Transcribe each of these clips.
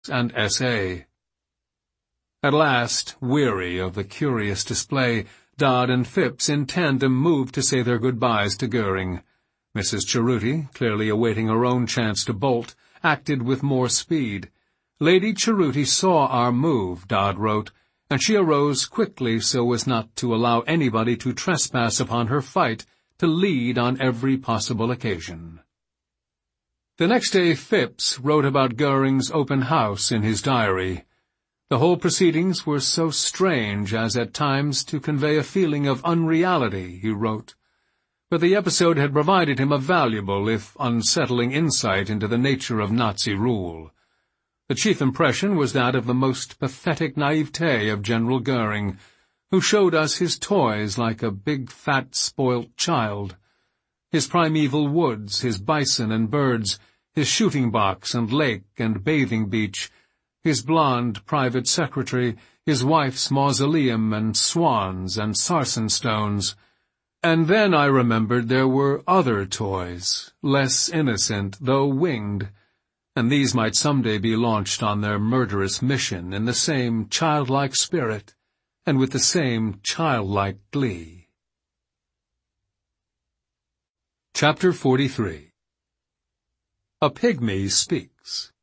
and S.A. At last, weary of the curious display, Dodd and Phipps in tandem moved to say their goodbyes to Goering. Mrs. Cerruti, clearly awaiting her own chance to bolt, acted with more speed. Lady Cerruti saw our move, Dodd wrote, and she arose quickly so as not to allow anybody to trespass upon her fight to lead on every possible occasion. The next day Phipps wrote about Goering's open house in his diary. The whole proceedings were so strange as at times to convey a feeling of unreality, he wrote. But the episode had provided him a valuable, if unsettling, insight into the nature of Nazi rule. The chief impression was that of the most pathetic naivete of General Goering, who showed us his toys like a big, fat, spoilt child. His primeval woods, his bison and birds, his shooting box and lake and bathing beach, his blonde private secretary, his wife's mausoleum and swans and sarsen stones. And then I remembered there were other toys, less innocent, though winged, and these might someday be launched on their murderous mission in the same childlike spirit and with the same childlike glee. Chapter 43. A Pygmy Speaks.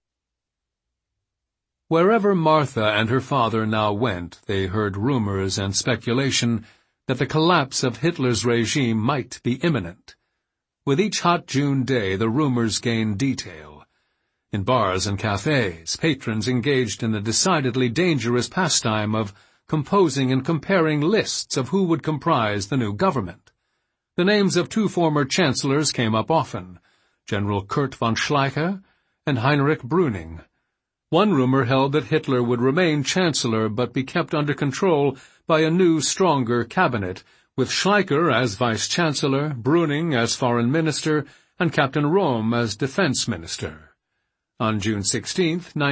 Wherever Martha and her father now went, they heard rumors and speculation that the collapse of Hitler's regime might be imminent. With each hot June day, the rumors gained detail. In bars and cafes, patrons engaged in the decidedly dangerous pastime of composing and comparing lists of who would comprise the new government. The names of two former chancellors came up often, General Kurt von Schleicher and Heinrich Brüning. One rumor held that Hitler would remain chancellor but be kept under control by a new, stronger cabinet, with Schleicher as vice-chancellor, Brüning as foreign minister, and Captain Röhm as defense minister. On June 16,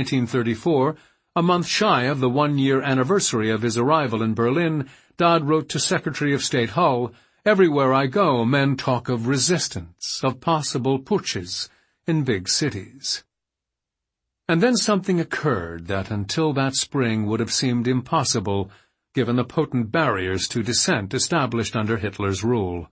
1934, a month shy of the one-year anniversary of his arrival in Berlin, Dodd wrote to Secretary of State Hull, "Everywhere I go, men talk of resistance, of possible putsches in big cities." And then something occurred that until that spring would have seemed impossible, given the potent barriers to dissent established under Hitler's rule.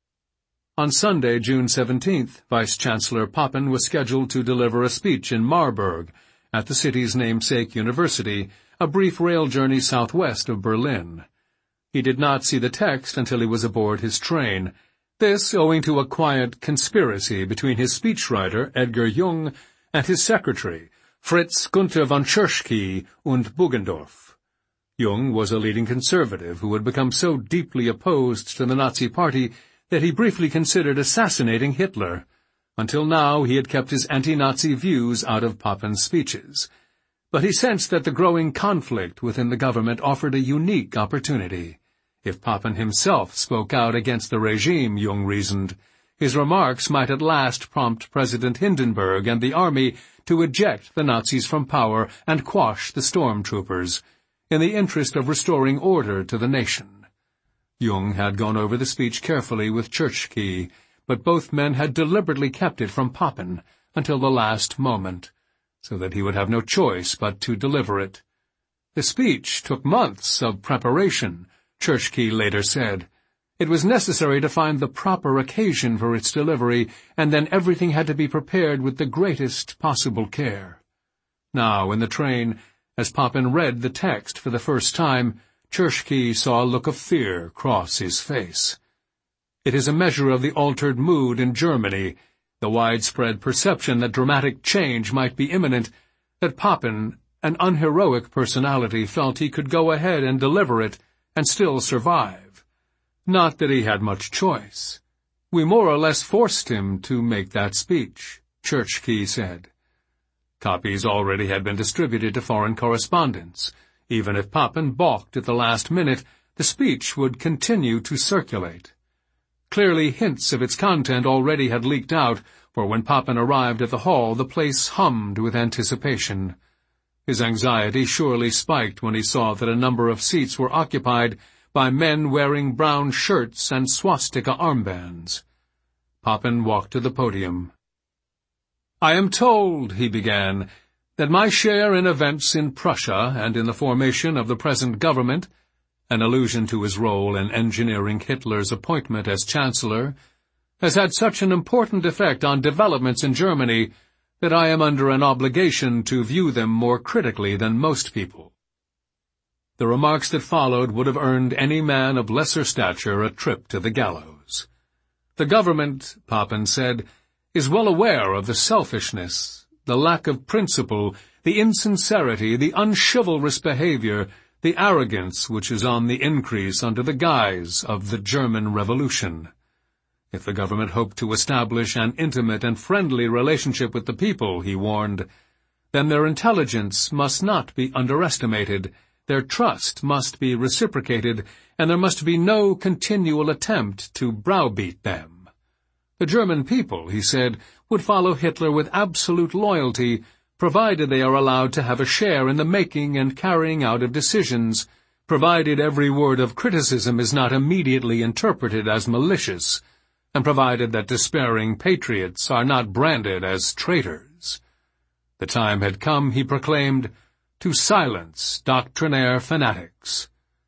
On Sunday, June 17th, Vice-Chancellor Papen was scheduled to deliver a speech in Marburg, at the city's namesake university, a brief rail journey southwest of Berlin. He did not see the text until he was aboard his train, this owing to a quiet conspiracy between his speechwriter, Edgar Jung, and his secretary, Fritz Gunther von Tschirschky und Buggendorf. Jung was a leading conservative who had become so deeply opposed to the Nazi Party that he briefly considered assassinating Hitler. Until now he had kept his anti-Nazi views out of Papen's speeches. But he sensed that the growing conflict within the government offered a unique opportunity. If Papen himself spoke out against the regime, Jung reasoned, his remarks might at last prompt President Hindenburg and the army to eject the Nazis from power and quash the stormtroopers, in the interest of restoring order to the nation. Jung had gone over the speech carefully with Tschirschky, but both men had deliberately kept it from Papen until the last moment, so that he would have no choice but to deliver it. The speech took months of preparation, Tschirschky later said. It was necessary to find the proper occasion for its delivery, and then everything had to be prepared with the greatest possible care. Now, in the train, as Papen read the text for the first time, Tschirschky saw a look of fear cross his face. It is a measure of the altered mood in Germany, the widespread perception that dramatic change might be imminent, that Papen, an unheroic personality, felt he could go ahead and deliver it and still survive. Not that he had much choice. We more or less forced him to make that speech, Tschirschky said. Copies already had been distributed to foreign correspondents. Even if Papen balked at the last minute, the speech would continue to circulate. Clearly hints of its content already had leaked out, for when Papen arrived at the hall, the place hummed with anticipation. His anxiety surely spiked when he saw that a number of seats were occupied by men wearing brown shirts and swastika armbands. Papen walked to the podium. "I am told," he began, that my share in events in Prussia and in the formation of the present government, an allusion to his role in engineering Hitler's appointment as Chancellor, has had such an important effect on developments in Germany that I am under an obligation to view them more critically than most people. The remarks that followed would have earned any man of lesser stature a trip to the gallows. The government, Papen said, is well aware of the selfishness, the lack of principle, the insincerity, the unchivalrous behavior, the arrogance which is on the increase under the guise of the German Revolution. If the government hoped to establish an intimate and friendly relationship with the people, he warned, then their intelligence must not be underestimated, their trust must be reciprocated, and there must be no continual attempt to browbeat them. The German people, he said, would follow Hitler with absolute loyalty, provided they are allowed to have a share in the making and carrying out of decisions, provided every word of criticism is not immediately interpreted as malicious, and provided that despairing patriots are not branded as traitors. The time had come, he proclaimed, to silence doctrinaire fanatics.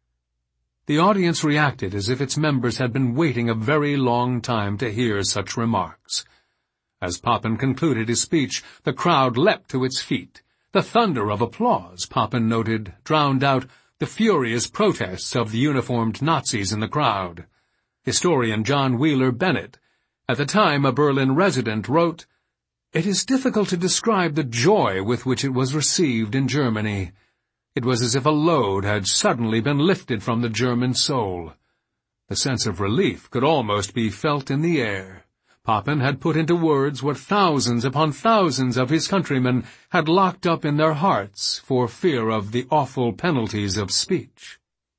The audience reacted as if its members had been waiting a very long time to hear such remarks. As Papen concluded his speech, the crowd leapt to its feet. The thunder of applause, Papen noted, drowned out the furious protests of the uniformed Nazis in the crowd. Historian John Wheeler Bennett, at the time a Berlin resident, wrote, "It is difficult to describe the joy with which it was received in Germany. It was as if a load had suddenly been lifted from the German soul. The sense of relief could almost be felt in the air. Papen had put into words what thousands upon thousands of his countrymen had locked up in their hearts for fear of the awful penalties of speech."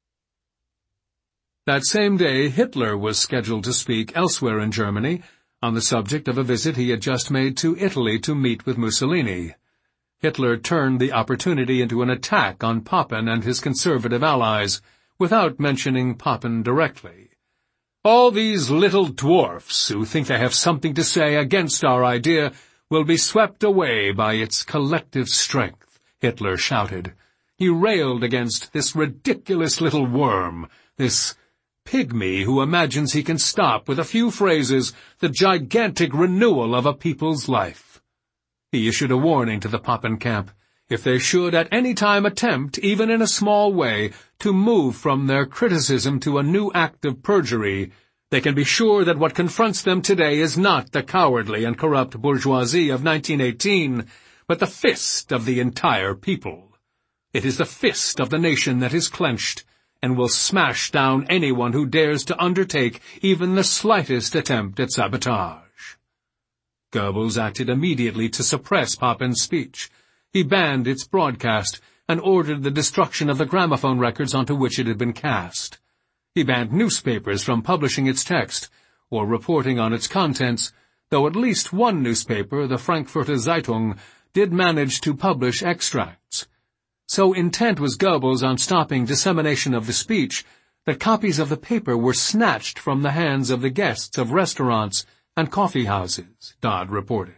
That same day, Hitler was scheduled to speak elsewhere in Germany on the subject of a visit he had just made to Italy to meet with Mussolini. Hitler turned the opportunity into an attack on Papen and his conservative allies, without mentioning Papen directly. "All these little dwarfs who think they have something to say against our idea will be swept away by its collective strength," Hitler shouted. He railed against this ridiculous little worm, this pygmy who imagines he can stop with a few phrases the gigantic renewal of a people's life. He issued a warning to the Papen camp. If they should at any time attempt, even in a small way, to move from their criticism to a new act of perjury, they can be sure that what confronts them today is not the cowardly and corrupt bourgeoisie of 1918, but the fist of the entire people. It is the fist of the nation that is clenched, and will smash down anyone who dares to undertake even the slightest attempt at sabotage. Goebbels acted immediately to suppress Papen's speech. He banned its broadcast and ordered the destruction of the gramophone records onto which it had been cast. He banned newspapers from publishing its text or reporting on its contents, though at least one newspaper, the Frankfurter Zeitung, did manage to publish extracts. So intent was Goebbels on stopping dissemination of the speech that copies of the paper were snatched from the hands of the guests of restaurants and coffee houses, Dodd reported.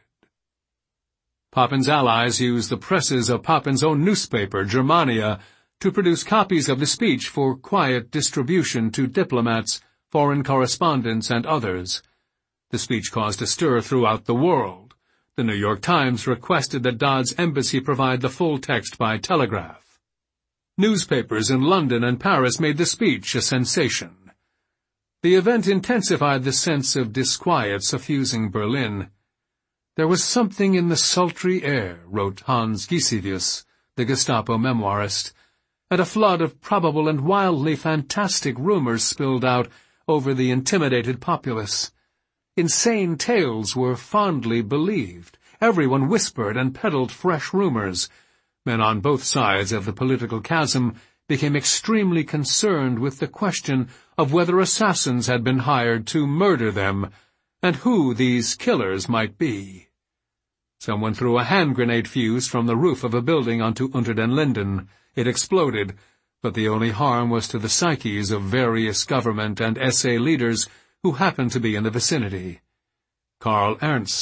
Papen's allies used the presses of Papen's own newspaper, Germania, to produce copies of the speech for quiet distribution to diplomats, foreign correspondents, and others. The speech caused a stir throughout the world. The New York Times requested that Dodd's embassy provide the full text by telegraph. Newspapers in London and Paris made the speech a sensation. The event intensified the sense of disquiet suffusing Berlin. "There was something in the sultry air," wrote Hans Gisevius, the Gestapo memoirist, and a flood of probable and wildly fantastic rumors spilled out over the intimidated populace. Insane tales were fondly believed. Everyone whispered and peddled fresh rumors. Men on both sides of the political chasm became extremely concerned with the question of whether assassins had been hired to murder them, and who these killers might be. Someone threw a hand grenade fuse from the roof of a building onto Unter den Linden. It exploded, but the only harm was to the psyches of various government and SA leaders who happened to be in the vicinity. Karl Ernst,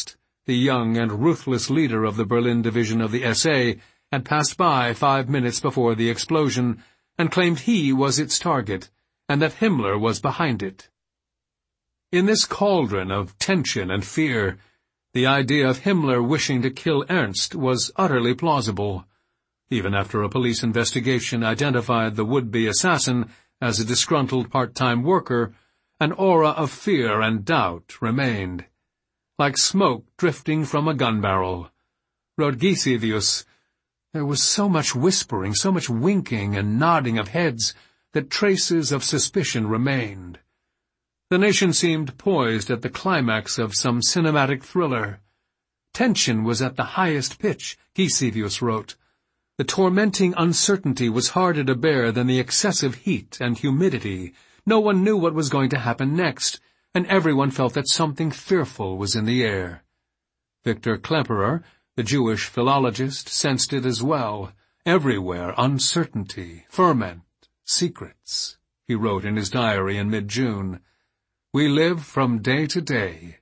the young and ruthless leader of the Berlin division of the SA, had passed by 5 minutes before the explosion and claimed he was its target, and that Himmler was behind it. In this cauldron of tension and fear, the idea of Himmler wishing to kill Ernst was utterly plausible. Even after a police investigation identified the would-be assassin as a disgruntled part-time worker, an aura of fear and doubt remained. Like smoke drifting from a gun barrel, wrote Gisevius, there was so much whispering, so much winking and nodding of heads that traces of suspicion remained. The nation seemed poised at the climax of some cinematic thriller. Tension was at the highest pitch, Gisevius wrote. The tormenting uncertainty was harder to bear than the excessive heat and humidity. No one knew what was going to happen next, and everyone felt that something fearful was in the air. Victor Klemperer, the Jewish philologist, sensed it as well. Everywhere uncertainty, ferment, secrets, he wrote in his diary in mid-June. We live from day to day.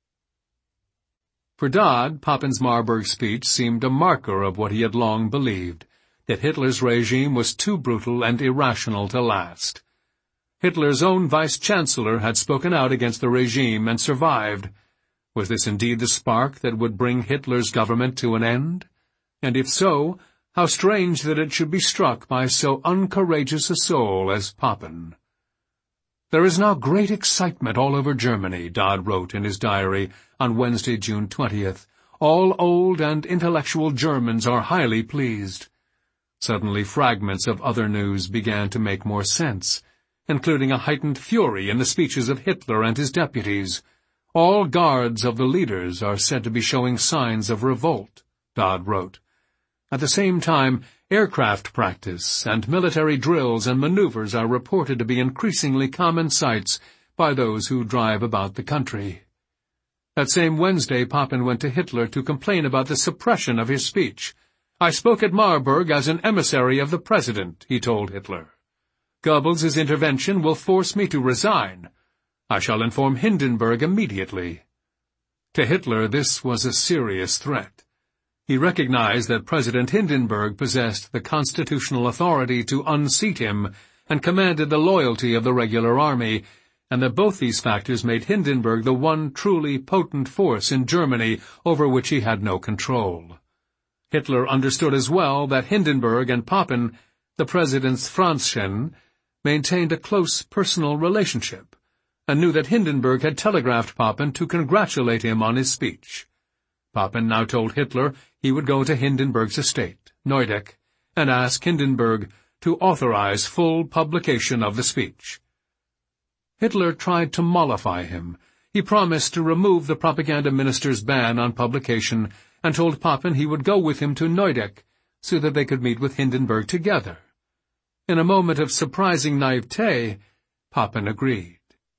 For Dodd, Papen's Marburg speech seemed a marker of what he had long believed, that Hitler's regime was too brutal and irrational to last. Hitler's own vice-chancellor had spoken out against the regime and survived. Was this indeed the spark that would bring Hitler's government to an end? And if so, how strange that it should be struck by so uncourageous a soul as Papen. There is now great excitement all over Germany, Dodd wrote in his diary on Wednesday, June 20th. All old and intellectual Germans are highly pleased. Suddenly fragments of other news began to make more sense, including a heightened fury in the speeches of Hitler and his deputies. All guards of the leaders are said to be showing signs of revolt, Dodd wrote. At the same time, aircraft practice and military drills and maneuvers are reported to be increasingly common sights by those who drive about the country. That same Wednesday, Papen went to Hitler to complain about the suppression of his speech. I spoke at Marburg as an emissary of the president, he told Hitler. Goebbels' intervention will force me to resign. I shall inform Hindenburg immediately. To Hitler, this was a serious threat. He recognized that President Hindenburg possessed the constitutional authority to unseat him and commanded the loyalty of the regular army, and that both these factors made Hindenburg the one truly potent force in Germany over which he had no control. Hitler understood as well that Hindenburg and Papen, the president's Franzchen, maintained a close personal relationship, and knew that Hindenburg had telegraphed Papen to congratulate him on his speech. Papen now told Hitler he would go to Hindenburg's estate, Neudeck, and ask Hindenburg to authorize full publication of the speech. Hitler tried to mollify him. He promised to remove the propaganda minister's ban on publication and told Papen he would go with him to Neudeck so that they could meet with Hindenburg together. In a moment of surprising naivete, Papen agreed.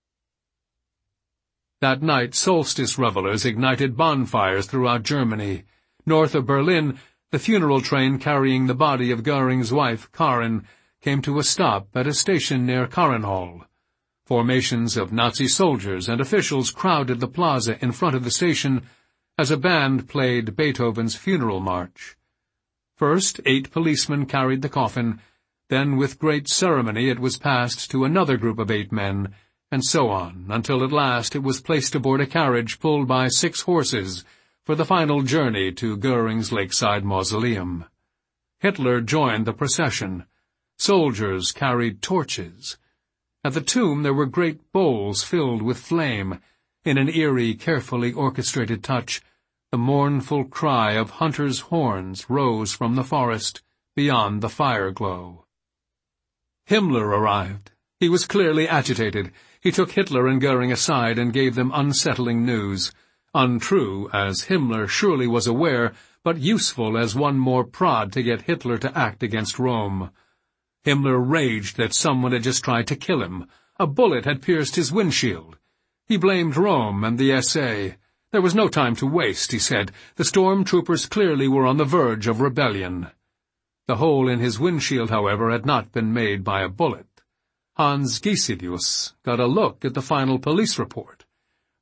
That night, solstice revelers ignited bonfires throughout Germany. North of Berlin, the funeral train carrying the body of Göring's wife, Karin, came to a stop at a station near Karenhall. Formations of Nazi soldiers and officials crowded the plaza in front of the station as a band played Beethoven's funeral march. First, 8 policemen carried the coffin, then with great ceremony it was passed to another group of 8 men, and so on, until at last it was placed aboard a carriage pulled by 6 horses for the final journey to Göring's lakeside mausoleum. Hitler joined the procession. Soldiers carried torches. At the tomb there were great bowls filled with flame. In an eerie, carefully orchestrated touch, the mournful cry of hunters' horns rose from the forest beyond the fire glow. Himmler arrived. He was clearly agitated. He took Hitler and Göring aside and gave them unsettling news, untrue, as Himmler surely was aware, but useful as one more prod to get Hitler to act against Rome. Himmler raged that someone had just tried to kill him. A bullet had pierced his windshield. He blamed Rome and the SA. There was no time to waste, he said. The storm troopers clearly were on the verge of rebellion. The hole in his windshield, however, had not been made by a bullet. Hans Gisevius got a look at the final police report.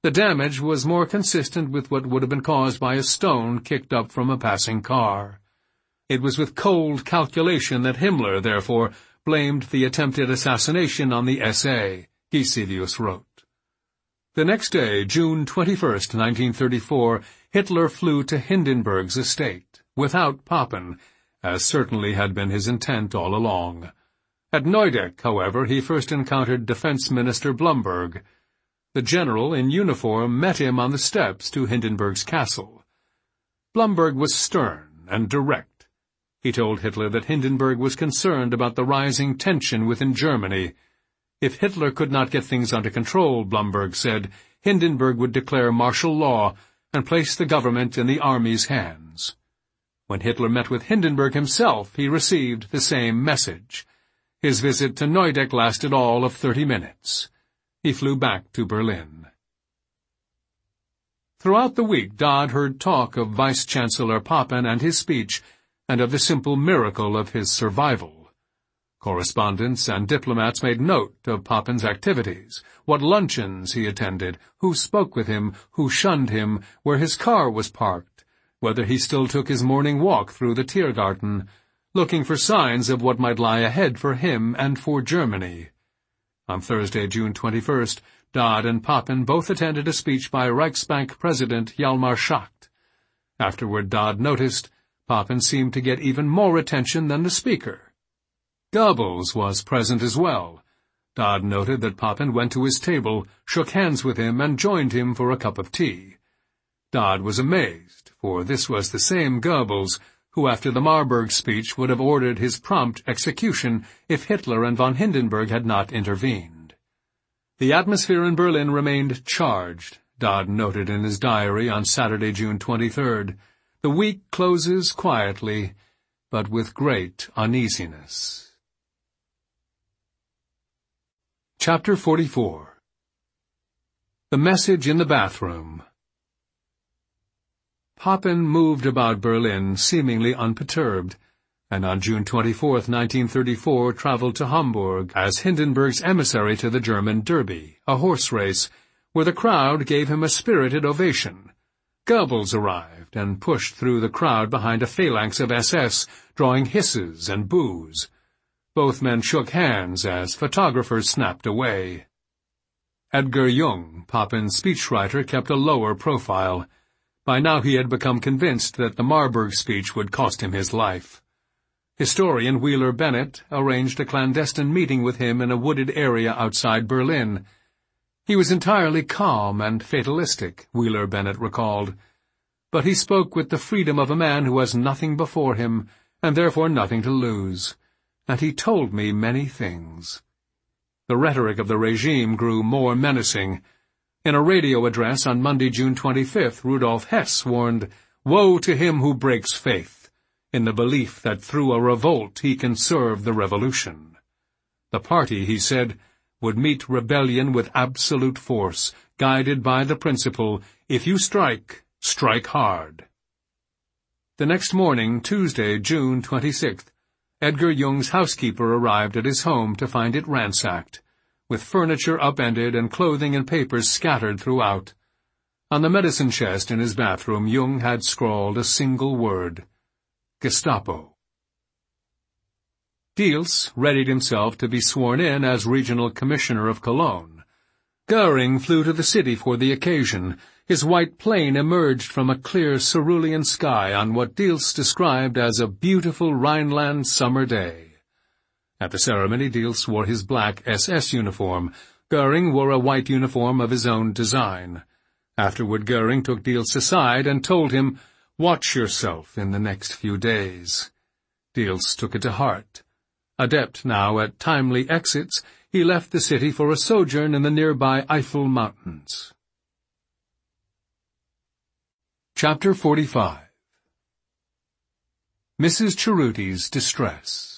The damage was more consistent with what would have been caused by a stone kicked up from a passing car. It was with cold calculation that Himmler, therefore, blamed the attempted assassination on the SA, Gisevius wrote. The next day, June 21, 1934, Hitler flew to Hindenburg's estate, without Papen, as certainly had been his intent all along. At Neudeck, however, he first encountered Defense Minister Blumberg. The general in uniform met him on the steps to Hindenburg's castle. Blumberg was stern and direct. He told Hitler that Hindenburg was concerned about the rising tension within Germany. If Hitler could not get things under control, Blumberg said, Hindenburg would declare martial law and place the government in the army's hands. When Hitler met with Hindenburg himself, he received the same message. His visit to Neudeck lasted all of 30 minutes. He flew back to Berlin. Throughout the week, Dodd heard talk of Vice-Chancellor Papen and his speech, and of the simple miracle of his survival. Correspondents and diplomats made note of Papen's activities, what luncheons he attended, who spoke with him, who shunned him, where his car was parked, whether he still took his morning walk through the Tiergarten, looking for signs of what might lie ahead for him and for Germany. On Thursday, June 21st, Dodd and Papen both attended a speech by Reichsbank President Hjalmar Schacht. Afterward, Dodd noticed Papen seemed to get even more attention than the speaker. Goebbels was present as well. Dodd noted that Papen went to his table, shook hands with him, and joined him for a cup of tea. Dodd was amazed, for this was the same Goebbels who after the Marburg speech would have ordered his prompt execution if Hitler and von Hindenburg had not intervened. The atmosphere in Berlin remained charged, Dodd noted in his diary on Saturday, June 23rd. The week closes quietly, but with great uneasiness. Chapter 44. The Message in the Bathroom. Papen moved about Berlin seemingly unperturbed, and on June 24, 1934, traveled to Hamburg as Hindenburg's emissary to the German Derby, a horse race, where the crowd gave him a spirited ovation. Goebbels arrived and pushed through the crowd behind a phalanx of SS, drawing hisses and boos. Both men shook hands as photographers snapped away. Edgar Jung, Papen's speechwriter, kept a lower profile. By now he had become convinced that the Marburg speech would cost him his life. Historian Wheeler Bennett arranged a clandestine meeting with him in a wooded area outside Berlin. He was entirely calm and fatalistic, Wheeler Bennett recalled, but he spoke with the freedom of a man who has nothing before him, and therefore nothing to lose, and he told me many things. The rhetoric of the regime grew more menacing. In a radio address on Monday, June 25th, Rudolf Hess warned, "Woe to him who breaks faith," in the belief that through a revolt he can serve the revolution. The party, he said, would meet rebellion with absolute force, guided by the principle, if you strike, strike hard. The next morning, Tuesday, June 26th, Edgar Jung's housekeeper arrived at his home to find it ransacked, with furniture upended and clothing and papers scattered throughout. On the medicine chest in his bathroom, Jung had scrawled a single word: Gestapo. Diels readied himself to be sworn in as regional commissioner of Cologne. Goering flew to the city for the occasion. His white plane emerged from a clear cerulean sky on what Diels described as a beautiful Rhineland summer day. At the ceremony, Diels wore his black SS uniform. Goering wore a white uniform of his own design. Afterward, Goering took Diels aside and told him, "Watch yourself in the next few days." Diels took it to heart. Adept now at timely exits, he left the city for a sojourn in the nearby Eifel Mountains. Chapter 45. Mrs. Cerruti's Distress.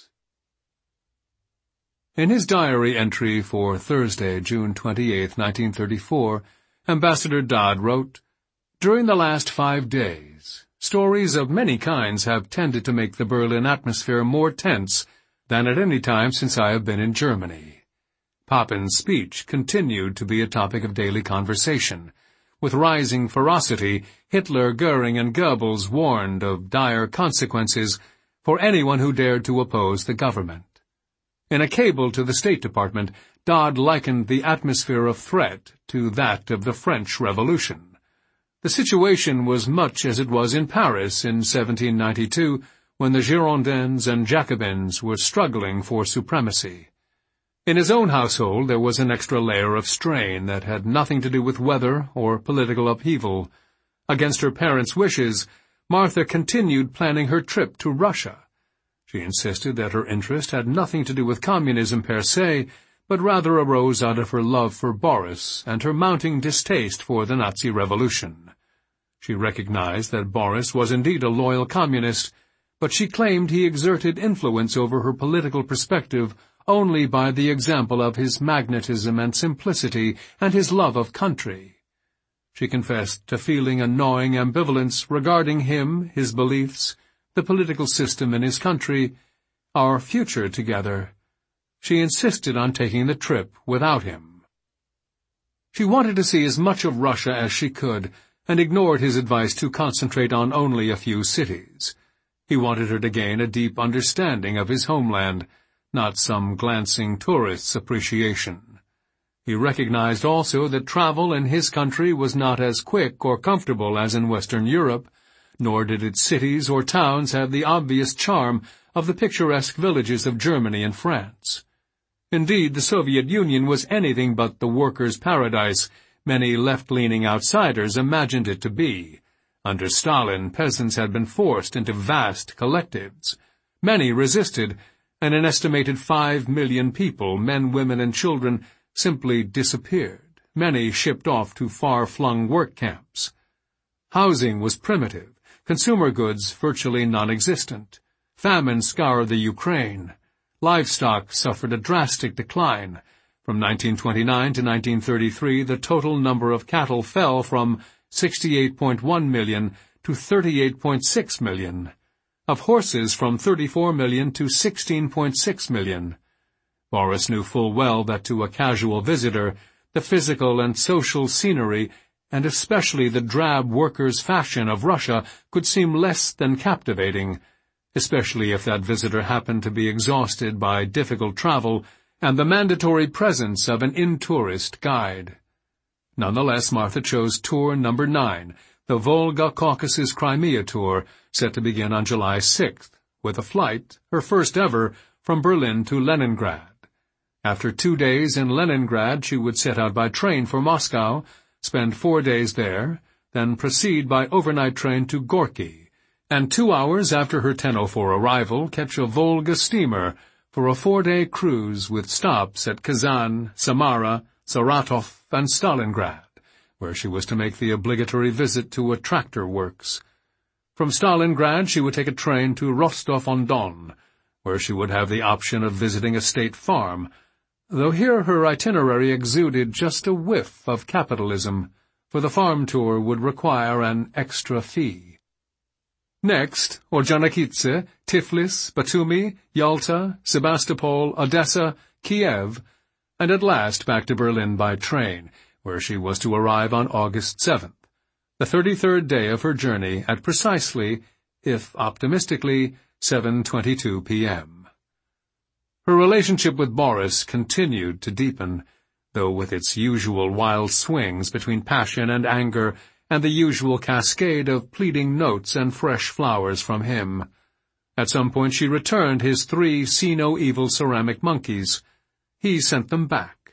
In his diary entry for Thursday, June 28, 1934, Ambassador Dodd wrote, "During the last 5 days, stories of many kinds have tended to make the Berlin atmosphere more tense than at any time since I have been in Germany. Papen's speech continued to be a topic of daily conversation. With rising ferocity, Hitler, Goering, and Goebbels warned of dire consequences for anyone who dared to oppose the government. In a cable to the State Department, Dodd likened the atmosphere of threat to that of the French Revolution. The situation was much as it was in Paris in 1792, when the Girondins and Jacobins were struggling for supremacy. In his own household there was an extra layer of strain that had nothing to do with weather or political upheaval. Against her parents' wishes, Martha continued planning her trip to Russia. She insisted that her interest had nothing to do with communism per se, but rather arose out of her love for Boris and her mounting distaste for the Nazi Revolution. She recognized that Boris was indeed a loyal communist, but she claimed he exerted influence over her political perspective only by the example of his magnetism and simplicity and his love of country. She confessed to feeling a gnawing ambivalence regarding him, his beliefs, the political system in his country, our future together. She insisted on taking the trip without him. She wanted to see as much of Russia as she could, and ignored his advice to concentrate on only a few cities. He wanted her to gain a deep understanding of his homeland, not some glancing tourist's appreciation. He recognized also that travel in his country was not as quick or comfortable as in Western Europe, nor did its cities or towns have the obvious charm of the picturesque villages of Germany and France. Indeed, the Soviet Union was anything but the workers' paradise many left-leaning outsiders imagined it to be. Under Stalin, peasants had been forced into vast collectives. Many resisted, and an estimated 5 million people, men, women, and children, simply disappeared. Many shipped off to far-flung work camps. Housing was primitive, consumer goods virtually non-existent. Famine scoured the Ukraine. Livestock suffered a drastic decline. From 1929 to 1933, the total number of cattle fell from 68.1 million to 38.6 million. Of horses from 34 million to 16.6 million. Boris knew full well that to a casual visitor, the physical and social scenery, and especially the drab workers' fashion of Russia, could seem less than captivating, especially if that visitor happened to be exhausted by difficult travel and the mandatory presence of an in-tourist guide. Nonetheless, Martha chose tour number 9, the Volga-Caucasus-Crimea tour, set to begin on July 6th, with a flight, her first ever, from Berlin to Leningrad. After 2 days in Leningrad, she would set out by train for Moscow, spend 4 days there, then proceed by overnight train to Gorky, and 2 hours after her 10:04 arrival, catch a Volga steamer for a 4-day cruise with stops at Kazan, Samara, Saratov, and Stalingrad, where she was to make the obligatory visit to a tractor works. From Stalingrad she would take a train to Rostov-on-Don, where she would have the option of visiting a state farm, though here her itinerary exuded just a whiff of capitalism, for the farm tour would require an extra fee. Next, Orджоникидзе, Tiflis, Batumi, Yalta, Sebastopol, Odessa, Kiev, and at last back to Berlin by train, where she was to arrive on August 7th, the 33rd day of her journey at precisely, if optimistically, 7:22 p.m. Her relationship with Boris continued to deepen, though with its usual wild swings between passion and anger and the usual cascade of pleading notes and fresh flowers from him. At some point she returned his 3 see-no-evil ceramic monkeys. He sent them back.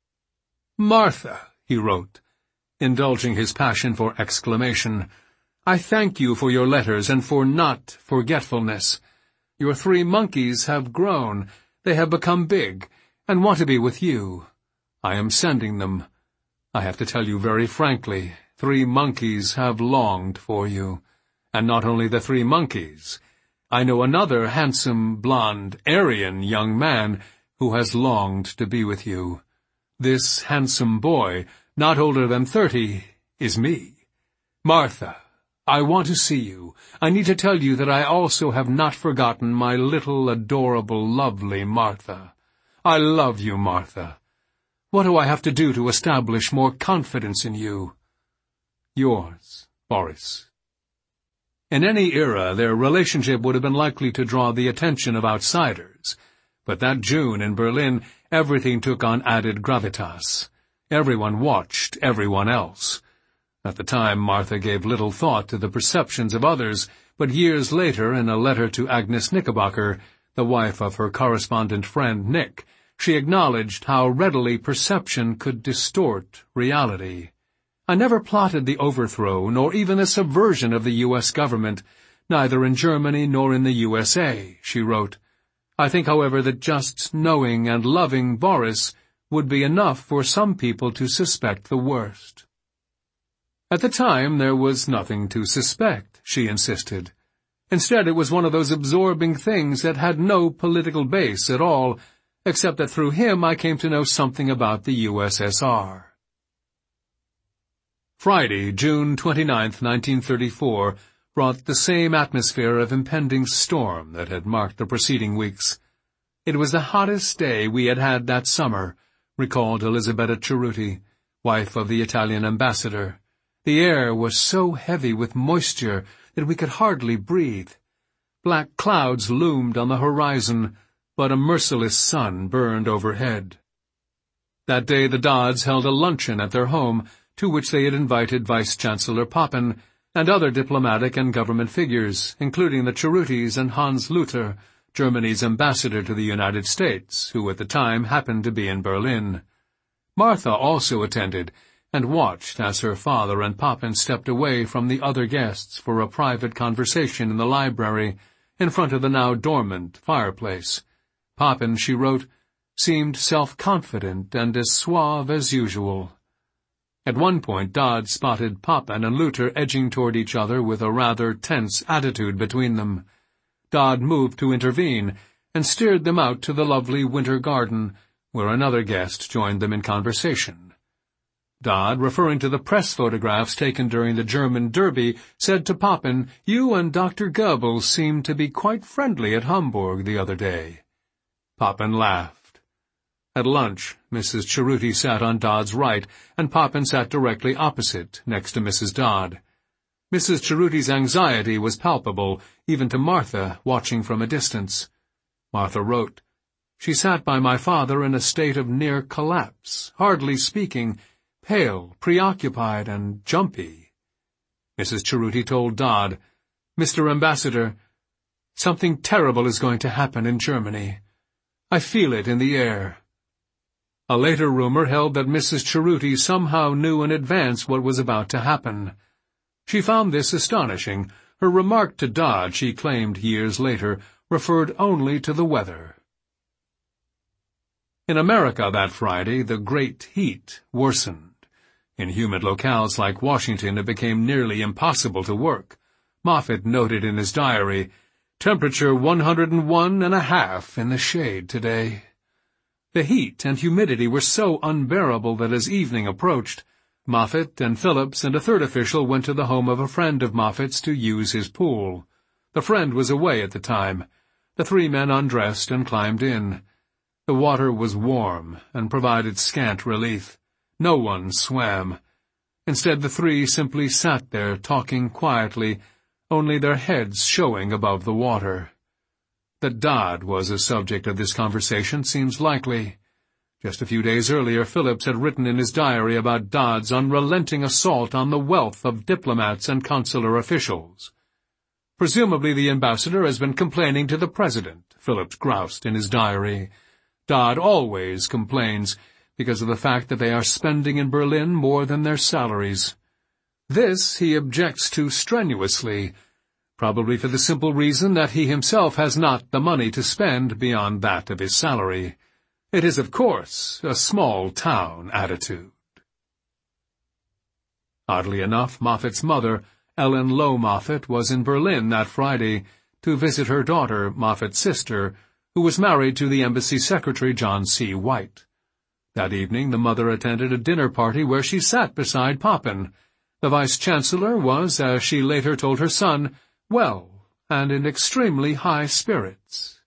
"Martha," he wrote, indulging his passion for exclamation, "I thank you for your letters and for not forgetfulness. Your 3 monkeys have grown, they have become big, and want to be with you. I am sending them. I have to tell you very frankly, 3 monkeys have longed for you. And not only the 3 monkeys. I know another handsome, blond, Aryan young man who has longed to be with you. This handsome boy, not older than 30, is me. Martha, I want to see you. I need to tell you that I also have not forgotten my little, adorable, lovely Martha. I love you, Martha. What do I have to do to establish more confidence in you? Yours, Boris. In any era, their relationship would have been likely to draw the attention of outsiders. But that June in Berlin, everything took on added gravitas. Everyone watched everyone else. At the time, Martha gave little thought to the perceptions of others, but years later, in a letter to Agnes Knickerbocker, the wife of her correspondent friend Nick, she acknowledged how readily perception could distort reality. I never plotted the overthrow nor even a subversion of the U.S. government, neither in Germany nor in the USA, she wrote. I think, however, that just knowing and loving Boris would be enough for some people to suspect the worst. At the time, there was nothing to suspect, she insisted. Instead, it was one of those absorbing things that had no political base at all, except that through him I came to know something about the USSR. Friday, June 29, 1934, brought the same atmosphere of impending storm that had marked the preceding weeks. It was the hottest day we had had that summer, recalled Elisabetta Cerruti, wife of the Italian ambassador. The air was so heavy with moisture that we could hardly breathe. Black clouds loomed on the horizon, but a merciless sun burned overhead. That day the Dodds held a luncheon at their home, to which they had invited Vice-Chancellor Papen and other diplomatic and government figures, including the Cerrutis and Hans Luther, Germany's ambassador to the United States, who at the time happened to be in Berlin. Martha also attended, and watched as her father and Papen stepped away from the other guests for a private conversation in the library, in front of the now dormant fireplace. Papen, she wrote, seemed self-confident and as suave as usual. At one point, Dodd spotted Papen and Luther edging toward each other with a rather tense attitude between them. Dodd moved to intervene and steered them out to the lovely winter garden, where another guest joined them in conversation. Dodd, referring to the press photographs taken during the German Derby, said to Papen, "You and Dr. Goebbels seemed to be quite friendly at Hamburg the other day." Papen laughed. At lunch, Mrs. Cerruti sat on Dodd's right, and Papen sat directly opposite, next to Mrs. Dodd. Mrs. Cerruti's anxiety was palpable, even to Martha, watching from a distance. Martha wrote, "She sat by my father in a state of near collapse, hardly speaking, pale, preoccupied, and jumpy." Mrs. Cerruti told Dodd, "Mr. Ambassador, something terrible is going to happen in Germany. I feel it in the air." A later rumor held that Mrs. Cerruti somehow knew in advance what was about to happen. She found this astonishing. Her remark to Dodd, she claimed years later, referred only to the weather. In America that Friday, the great heat worsened. In humid locales like Washington, it became nearly impossible to work. Moffat noted in his diary, "Temperature 101.5 in the shade today." The heat and humidity were so unbearable that as evening approached, Moffat and Phillips and a third official went to the home of a friend of Moffat's to use his pool. The friend was away at the time. The three men undressed and climbed in. The water was warm and provided scant relief. No one swam. Instead, the three simply sat there talking quietly, only their heads showing above the water. That Dodd was a subject of this conversation seems likely. Just a few days earlier, Phillips had written in his diary about Dodd's unrelenting assault on the wealth of diplomats and consular officials. "Presumably the ambassador has been complaining to the president," Phillips groused in his diary. "Dodd always complains because of the fact that they are spending in Berlin more than their salaries. This he objects to strenuously, probably for the simple reason that he himself has not the money to spend beyond that of his salary. It is, of course, a small-town attitude." Oddly enough, Moffat's mother, Ellen Lowe Moffat, was in Berlin that Friday to visit her daughter, Moffat's sister, who was married to the embassy secretary John C. White. That evening the mother attended a dinner party where she sat beside Papen. The vice-chancellor was, as she later told her son, well and in extremely high spirits.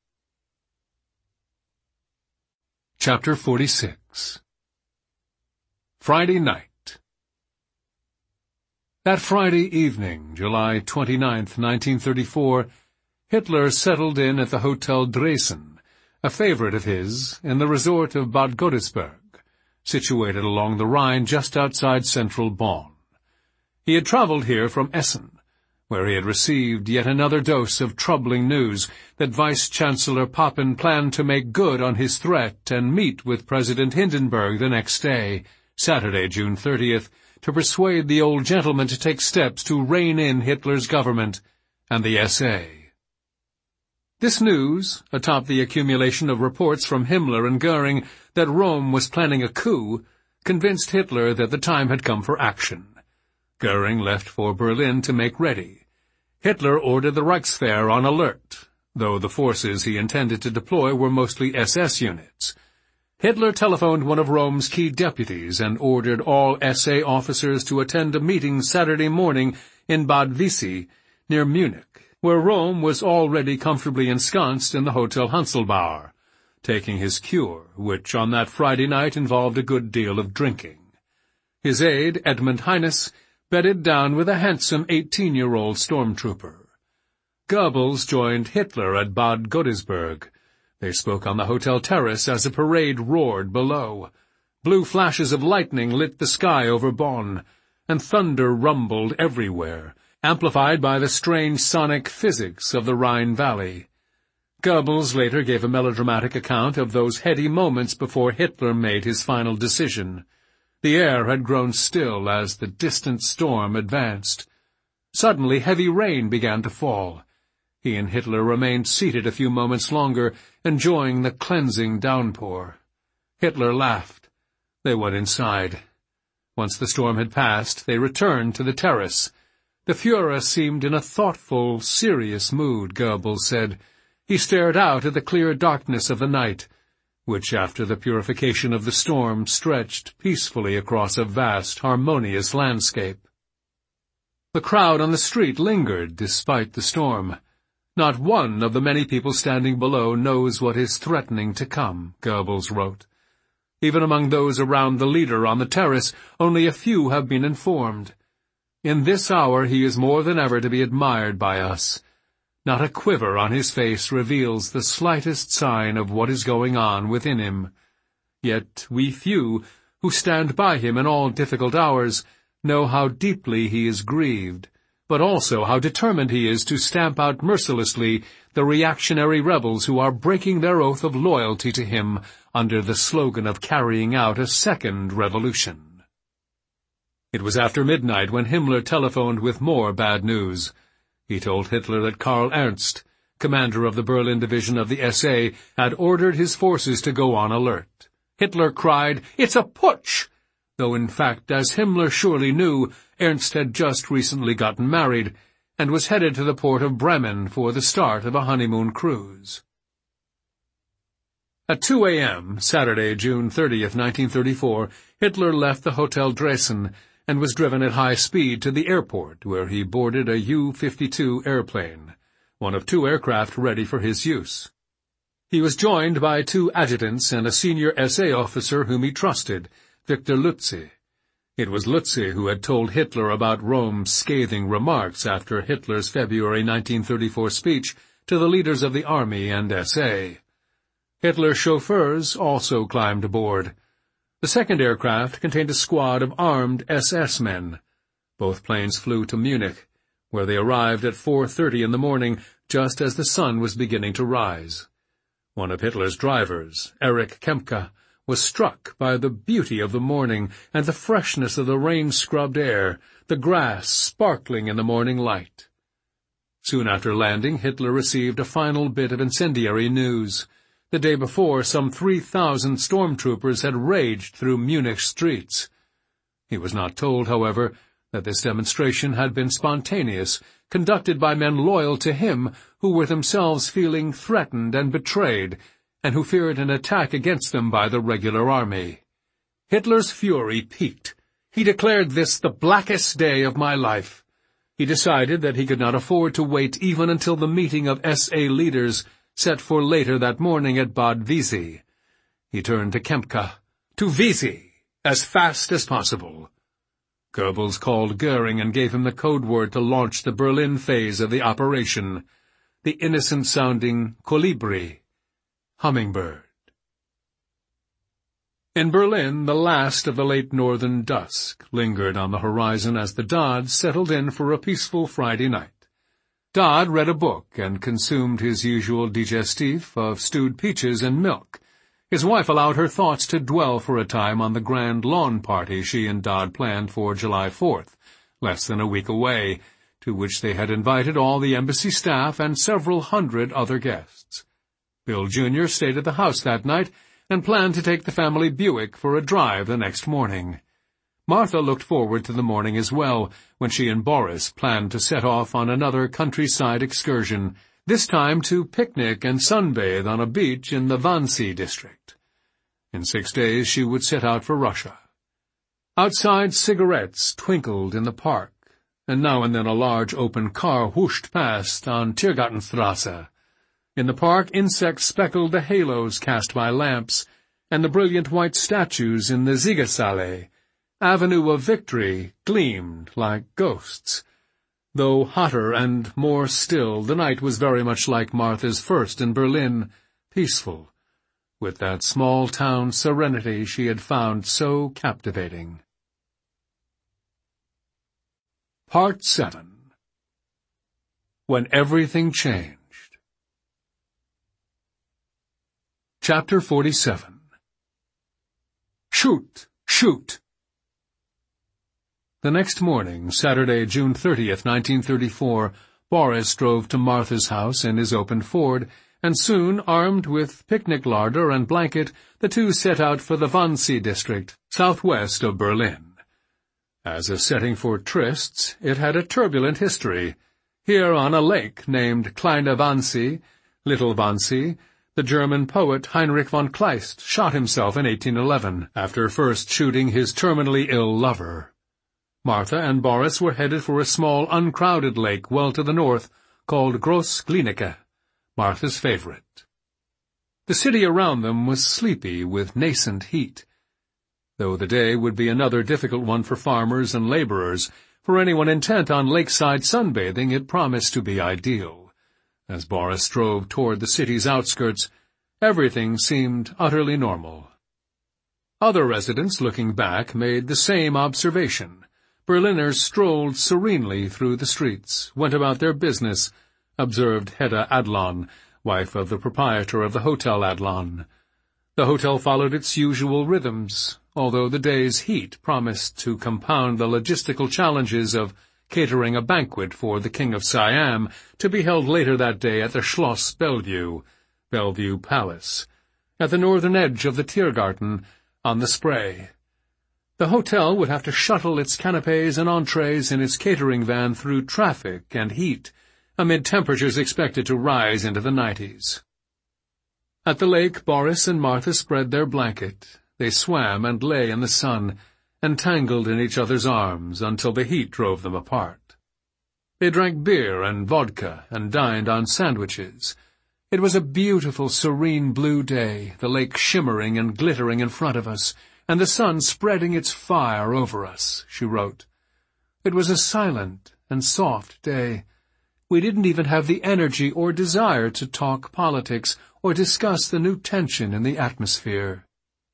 Chapter 46. Friday night. That Friday evening, July 29th, 1934, Hitler settled in at the Hotel Dresden, a favorite of his, in the resort of Bad Godesberg, situated along the Rhine just outside central Bonn. He had traveled here from Essen, where he had received yet another dose of troubling news that Vice-Chancellor Papen planned to make good on his threat and meet with President Hindenburg the next day, Saturday, June 30th, to persuade the old gentleman to take steps to rein in Hitler's government and the SA. This news, atop the accumulation of reports from Himmler and Goering that Rome was planning a coup, convinced Hitler that the time had come for action. Goering left for Berlin to make ready. Hitler ordered the Reichswehr on alert, though the forces he intended to deploy were mostly SS units. Hitler telephoned one of Rome's key deputies and ordered all SA officers to attend a meeting Saturday morning in Bad Wiessee, near Munich, where Rome was already comfortably ensconced in the Hotel Hanselbauer, taking his cure, which on that Friday night involved a good deal of drinking. His aide, Edmund Heines, bedded down with a handsome 18-year-old stormtrooper. Goebbels joined Hitler at Bad Godesberg. They spoke on the hotel terrace as a parade roared below. Blue flashes of lightning lit the sky over Bonn, and thunder rumbled everywhere, amplified by the strange sonic physics of the Rhine Valley. Goebbels later gave a melodramatic account of those heady moments before Hitler made his final decision. The air had grown still as the distant storm advanced. Suddenly heavy rain began to fall. He and Hitler remained seated a few moments longer, enjoying the cleansing downpour. Hitler laughed. They went inside. Once the storm had passed, they returned to the terrace. The Führer seemed in a thoughtful, serious mood, Goebbels said. He stared out at the clear darkness of the night, which after the purification of the storm stretched peacefully across a vast, harmonious landscape. The crowd on the street lingered despite the storm. Not one of the many people standing below knows what is threatening to come, Goebbels wrote. Even among those around the leader on the terrace, only a few have been informed. In this hour he is more than ever to be admired by us. Not a quiver on his face reveals the slightest sign of what is going on within him. Yet we few, who stand by him in all difficult hours, know how deeply he is grieved, but also how determined he is to stamp out mercilessly the reactionary rebels who are breaking their oath of loyalty to him under the slogan of carrying out a second revolution. It was after midnight when Himmler telephoned with more bad news. He told Hitler that Karl Ernst, commander of the Berlin division of the SA, had ordered his forces to go on alert. Hitler cried, "It's a putsch!" though in fact, as Himmler surely knew, Ernst had just recently gotten married and was headed to the port of Bremen for the start of a honeymoon cruise. At 2 a.m., Saturday, June 30th, 1934, Hitler left the Hotel Dresden and was driven at high speed to the airport, where he boarded a U-52 airplane, one of 2 aircraft ready for his use. He was joined by 2 adjutants and a senior SA officer whom he trusted, Victor Lütze. It was Lütze who had told Hitler about Rome's scathing remarks after Hitler's February 1934 speech to the leaders of the army and SA. Hitler's chauffeurs also climbed aboard. The second aircraft contained a squad of armed SS men. Both planes flew to Munich, where they arrived at 4:30 in the morning, just as the sun was beginning to rise. One of Hitler's drivers, Erich Kempka, was struck by the beauty of the morning and the freshness of the rain-scrubbed air, the grass sparkling in the morning light. Soon after landing, Hitler received a final bit of incendiary news. The day before, some 3,000 stormtroopers had raged through Munich's streets. He was not told, however, that this demonstration had been spontaneous, conducted by men loyal to him who were themselves feeling threatened and betrayed, and who feared an attack against them by the regular army. Hitler's fury peaked. He declared this the blackest day of my life. He decided that he could not afford to wait even until the meeting of SA leaders set for later that morning at Bad Wiessee. He turned to Kempka. "To Wiessee, as fast as possible." Goebbels called Goering and gave him the code word to launch the Berlin phase of the operation, the innocent-sounding Kolibri, hummingbird. In Berlin, the last of the late northern dusk lingered on the horizon as the Dodds settled in for a peaceful Friday night. Dodd read a book and consumed his usual digestif of stewed peaches and milk. His wife allowed her thoughts to dwell for a time on the grand lawn party she and Dodd planned for July 4th, less than a week away, to which they had invited all the embassy staff and several hundred other guests. Bill Jr. stayed at the house that night and planned to take the family Buick for a drive the next morning. Martha looked forward to the morning as well, when she and Boris planned to set off on another countryside excursion, this time to picnic and sunbathe on a beach in the Wannsee district. In 6 days she would set out for Russia. Outside, cigarettes twinkled in the park, and now and then a large open car whooshed past on Tiergartenstrasse. In the park, insects speckled the halos cast by lamps, and the brilliant white statues in the Siegessäle, Avenue of Victory, gleamed like ghosts. Though hotter and more still, the night was very much like Martha's first in Berlin, peaceful, with that small-town serenity she had found so captivating. Part 7. When Everything Changed. Chapter 47. Shoot! Shoot! The next morning, Saturday, June 30th, 1934, Boris drove to Martha's house in his open Ford, and soon, armed with picnic larder and blanket, the two set out for the Wannsee district, southwest of Berlin. As a setting for trysts, it had a turbulent history. Here on a lake named Kleine Wannsee, Little Wannsee, the German poet Heinrich von Kleist shot himself in 1811, after first shooting his terminally ill lover. Martha and Boris were headed for a small, uncrowded lake well to the north, called Gross Glienicke, Martha's favorite. The city around them was sleepy with nascent heat. Though the day would be another difficult one for farmers and laborers, for anyone intent on lakeside sunbathing it promised to be ideal. As Boris drove toward the city's outskirts, everything seemed utterly normal. Other residents, looking back, made the same observation. Berliners strolled serenely through the streets, went about their business, observed Hedda Adlon, wife of the proprietor of the Hotel Adlon. The hotel followed its usual rhythms, although the day's heat promised to compound the logistical challenges of catering a banquet for the King of Siam to be held later that day at the Schloss Bellevue, Bellevue Palace, at the northern edge of the Tiergarten, on the Spree. The hotel would have to shuttle its canapes and entrees in its catering van through traffic and heat, amid temperatures expected to rise into the 90s. At the lake, Boris and Martha spread their blanket. They swam and lay in the sun, entangled in each other's arms until the heat drove them apart. They drank beer and vodka and dined on sandwiches. It was a beautiful, serene blue day, the lake shimmering and glittering in front of us, and the sun spreading its fire over us, she wrote. It was a silent and soft day. We didn't even have the energy or desire to talk politics or discuss the new tension in the atmosphere.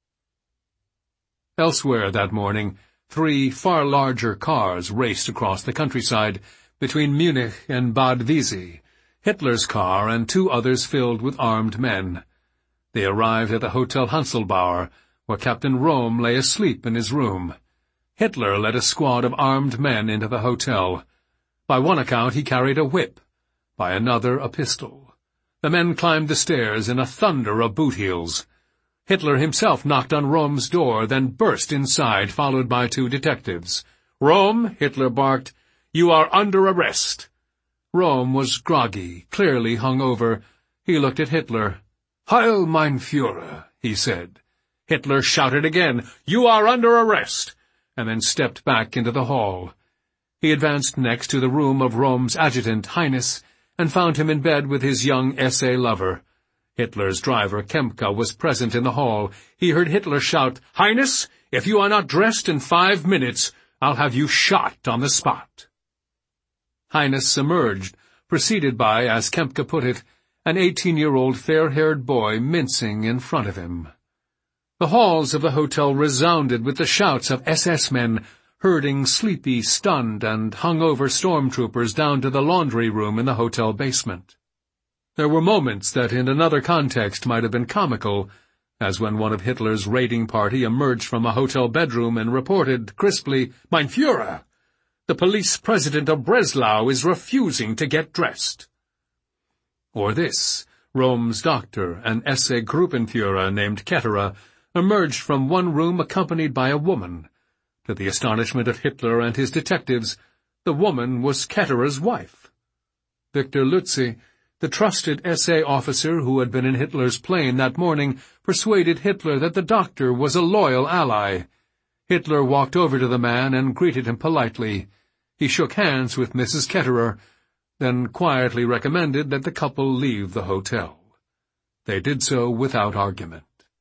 Elsewhere that morning, 3 far larger cars raced across the countryside between Munich and Bad Wiessee, Hitler's car and 2 others filled with armed men. They arrived at the Hotel Hanselbauer, where Captain Röhm lay asleep in his room. Hitler led a squad of armed men into the hotel. By one account he carried a whip, by another a pistol. The men climbed the stairs in a thunder of boot heels. Hitler himself knocked on Röhm's door, then burst inside, followed by 2 detectives. "Röhm," Hitler barked, "you are under arrest." Röhm was groggy, clearly hung over. He looked at Hitler. "Heil, mein Führer," he said. Hitler shouted again, "You are under arrest," and then stepped back into the hall. He advanced next to the room of Röhm's adjutant, Heines, and found him in bed with his young SA lover. Hitler's driver, Kempka, was present in the hall. He heard Hitler shout, "Heines, if you are not dressed in 5 minutes, I'll have you shot on the spot." Heines emerged, preceded by, as Kempka put it, an 18-year-old fair-haired boy mincing in front of him. The halls of the hotel resounded with the shouts of SS men herding sleepy, stunned, and hung-over stormtroopers down to the laundry room in the hotel basement. There were moments that in another context might have been comical, as when one of Hitler's raiding party emerged from a hotel bedroom and reported crisply, "Mein Führer! The police president of Breslau is refusing to get dressed." Or this: Rome's doctor, an SS Gruppenführer named Ketterer, emerged from one room accompanied by a woman. To the astonishment of Hitler and his detectives, the woman was Ketterer's wife. Victor Lützi, the trusted SA officer who had been in Hitler's plane that morning, persuaded Hitler that the doctor was a loyal ally. Hitler walked over to the man and greeted him politely. He shook hands with Mrs. Ketterer, then quietly recommended that the couple leave the hotel. They did so without argument.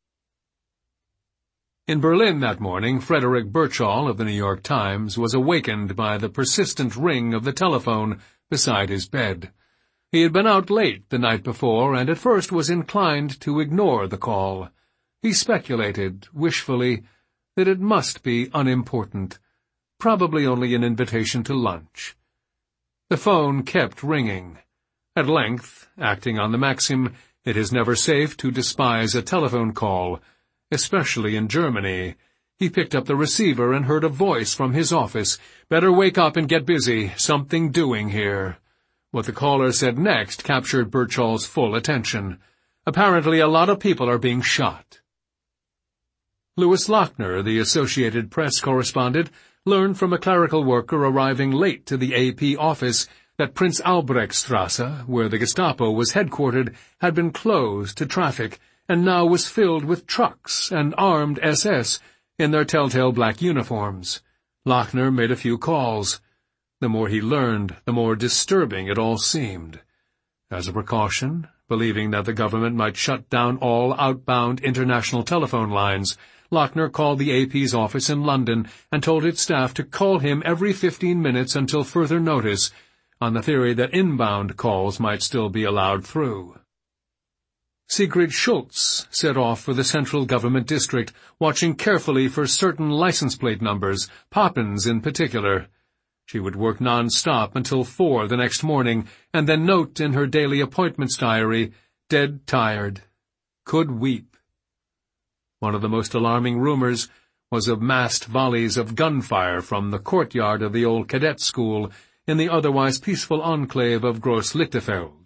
In Berlin that morning, Frederick Birchall of the New York Times was awakened by the persistent ring of the telephone beside his bed. He had been out late the night before and at first was inclined to ignore the call. He speculated, wishfully, that it must be unimportant, probably only an invitation to lunch. The phone kept ringing. At length, acting on the maxim, "It is never safe to despise a telephone call," especially in Germany, he picked up the receiver and heard a voice from his office. "Better wake up and get busy. Something doing here." What the caller said next captured Birchall's full attention. "Apparently a lot of people are being shot." Louis Lochner, the Associated Press correspondent, learned from a clerical worker arriving late to the AP office that Prince Albrechtstrasse, where the Gestapo was headquartered, had been closed to traffic and now was filled with trucks and armed SS in their telltale black uniforms. Lochner made a few calls. The more he learned, the more disturbing it all seemed. As a precaution, believing that the government might shut down all outbound international telephone lines, Lochner called the AP's office in London and told its staff to call him every 15 minutes until further notice, on the theory that inbound calls might still be allowed through. Sigrid Schultz set off for the central government district, watching carefully for certain license plate numbers, Poppins in particular. She would work non-stop until 4 the next morning, and then note in her daily appointments diary, "Dead tired. Could weep." One of the most alarming rumors was of massed volleys of gunfire from the courtyard of the old cadet school in the otherwise peaceful enclave of Gross-Lichterfeld.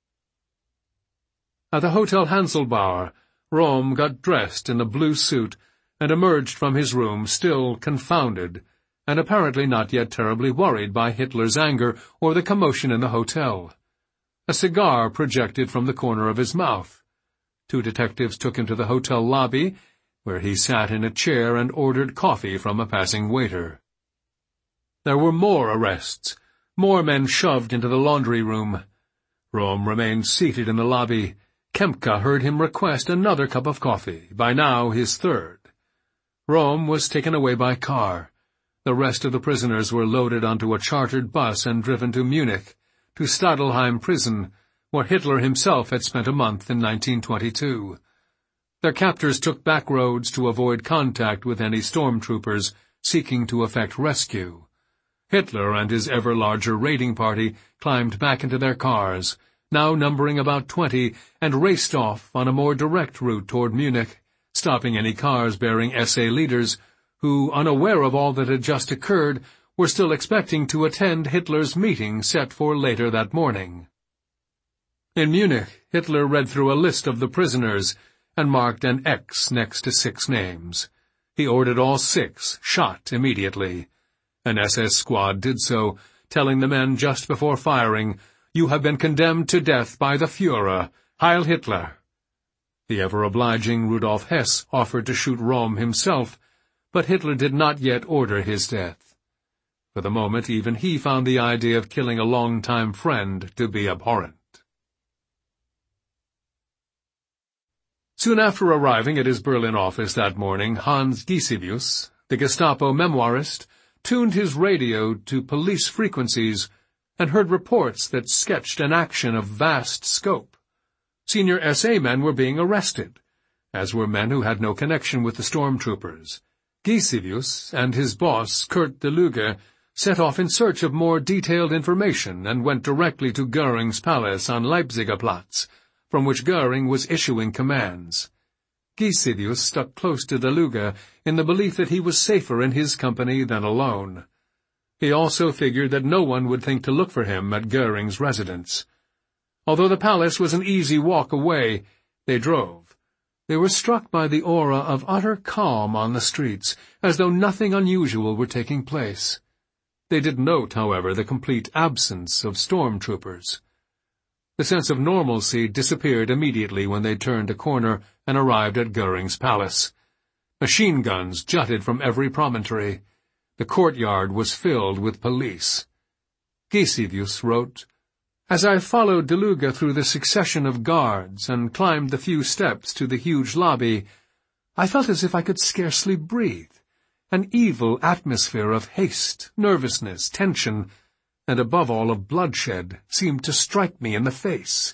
At the Hotel Hanselbauer, Röhm got dressed in a blue suit and emerged from his room still confounded, and apparently not yet terribly worried by Hitler's anger or the commotion in the hotel. A cigar projected from the corner of his mouth. 2 detectives took him to the hotel lobby, where he sat in a chair and ordered coffee from a passing waiter. There were more arrests, more men shoved into the laundry room. Röhm remained seated in the lobby. Kempka heard him request another cup of coffee, by now his third. Röhm was taken away by car. The rest of the prisoners were loaded onto a chartered bus and driven to Munich, to Stadelheim prison, where Hitler himself had spent a month in 1922. Their captors took back roads to avoid contact with any stormtroopers seeking to effect rescue. Hitler and his ever-larger raiding party climbed back into their cars, now numbering about 20, and raced off on a more direct route toward Munich, stopping any cars bearing SA leaders who, unaware of all that had just occurred, were still expecting to attend Hitler's meeting set for later that morning. In Munich, Hitler read through a list of the prisoners and marked an X next to 6 names. He ordered all 6 shot immediately. An SS squad did so, telling the men just before firing, "You have been condemned to death by the Führer. Heil Hitler!" The ever-obliging Rudolf Hess offered to shoot Röhm himself, but Hitler did not yet order his death. For the moment, even he found the idea of killing a long-time friend to be abhorrent. Soon after arriving at his Berlin office that morning, Hans Gisevius, the Gestapo memoirist, tuned his radio to police frequencies and heard reports that sketched an action of vast scope. Senior SA men were being arrested, as were men who had no connection with the stormtroopers. Gisevius and his boss, Kurt de Luge, set off in search of more detailed information and went directly to Goering's palace on Leipziger Platz, from which Goering was issuing commands. Gisevius stuck close to de Luge in the belief that he was safer in his company than alone. He also figured that no one would think to look for him at Goering's residence. Although the palace was an easy walk away, they drove. They were struck by the aura of utter calm on the streets, as though nothing unusual were taking place. They did note, however, the complete absence of stormtroopers. The sense of normalcy disappeared immediately when they turned a corner and arrived at Goering's palace. Machine guns jutted from every promontory. The courtyard was filled with police. Gisevius wrote, "As I followed de Luge through the succession of guards and climbed the few steps to the huge lobby, I felt as if I could scarcely breathe. An evil atmosphere of haste, nervousness, tension, and above all of bloodshed seemed to strike me in the face."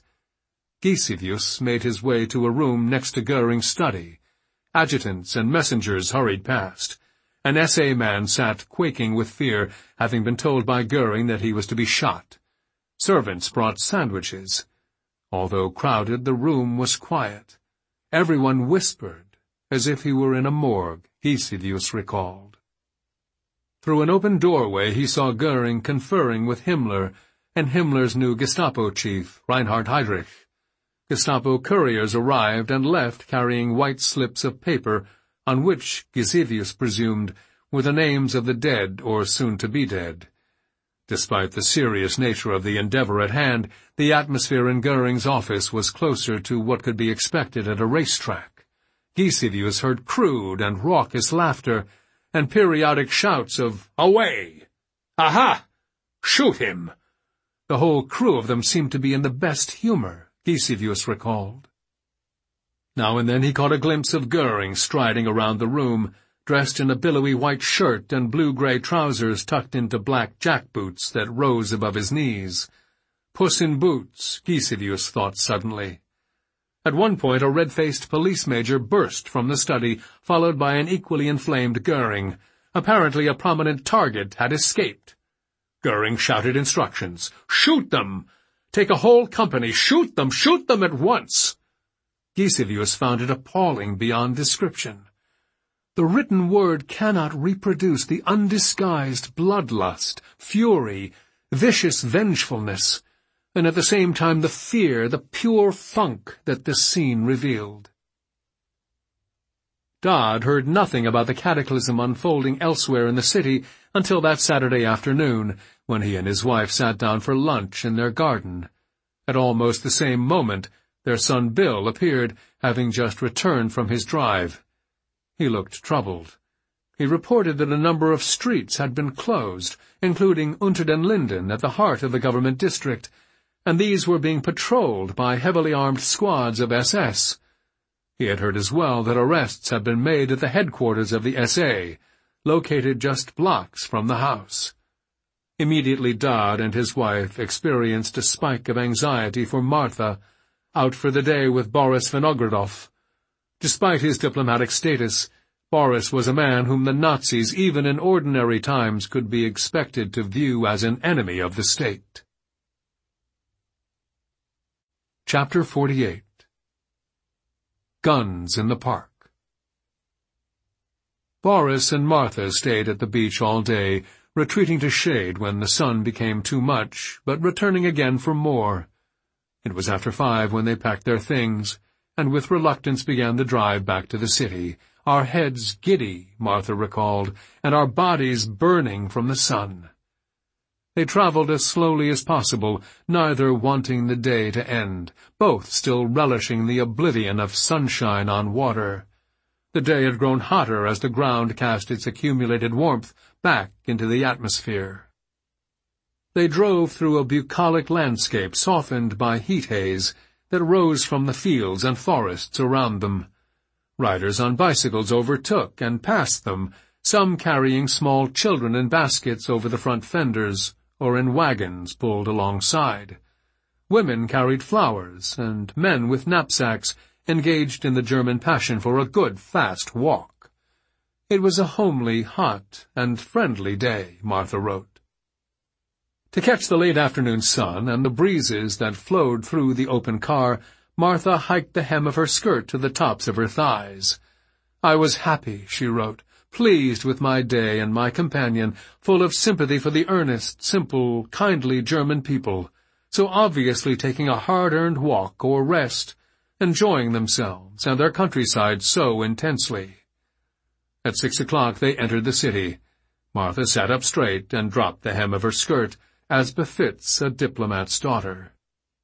Gisevius made his way to a room next to Goering's study. Adjutants and messengers hurried past. An SA man sat quaking with fear, having been told by Goering that he was to be shot. Servants brought sandwiches. Although crowded, the room was quiet. Everyone whispered, as if he were in a morgue, Gisevius recalled. Through an open doorway he saw Goering conferring with Himmler and Himmler's new Gestapo chief, Reinhard Heydrich. Gestapo couriers arrived and left carrying white slips of paper on which, Gisevius presumed, were the names of the dead or soon-to-be dead. Despite the serious nature of the endeavor at hand, the atmosphere in Goering's office was closer to what could be expected at a racetrack. Gisevius heard crude and raucous laughter, and periodic shouts of, "Away! Aha! Shoot him!" The whole crew of them seemed to be in the best humor, Gisevius recalled. Now and then he caught a glimpse of Goering striding around the room, dressed in a billowy white shirt and blue-gray trousers tucked into black jackboots that rose above his knees. Puss in Boots, Gisevius thought suddenly. At one point a red-faced police major burst from the study, followed by an equally inflamed Goering. Apparently a prominent target had escaped. Goering shouted instructions. "Shoot them! Take a whole company! Shoot them at once!" Gisevius found it appalling beyond description. The written word cannot reproduce the undisguised bloodlust, fury, vicious vengefulness, and at the same time the fear, the pure funk that this scene revealed. Dodd heard nothing about the cataclysm unfolding elsewhere in the city until that Saturday afternoon, when he and his wife sat down for lunch in their garden. At almost the same moment, their son Bill appeared, having just returned from his drive. He looked troubled. He reported that a number of streets had been closed, including Unter den Linden at the heart of the government district, and these were being patrolled by heavily armed squads of SS. He had heard as well that arrests had been made at the headquarters of the SA, located just blocks from the house. Immediately Dodd and his wife experienced a spike of anxiety for Martha, out for the day with Boris Vinogradov. Despite his diplomatic status, Boris was a man whom the Nazis, even in ordinary times, could be expected to view as an enemy of the state. Chapter 48. Guns in the Park. Boris and Martha stayed at the beach all day, retreating to shade when the sun became too much, but returning again for more. It was after 5 when they packed their things, and with reluctance began the drive back to the city, our heads giddy, Martha recalled, and our bodies burning from the sun. They traveled as slowly as possible, neither wanting the day to end, both still relishing the oblivion of sunshine on water. The day had grown hotter as the ground cast its accumulated warmth back into the atmosphere. They drove through a bucolic landscape softened by heat haze that rose from the fields and forests around them. Riders on bicycles overtook and passed them, some carrying small children in baskets over the front fenders or in wagons pulled alongside. Women carried flowers, and men with knapsacks engaged in the German passion for a good, fast walk. It was a homely, hot, and friendly day, Martha wrote. To catch the late afternoon sun and the breezes that flowed through the open car, Martha hiked the hem of her skirt to the tops of her thighs. I was happy, she wrote, pleased with my day and my companion, full of sympathy for the earnest, simple, kindly German people, so obviously taking a hard-earned walk or rest, enjoying themselves and their countryside so intensely. At 6 o'clock they entered the city. Martha sat up straight and dropped the hem of her skirt, as befits a diplomat's daughter.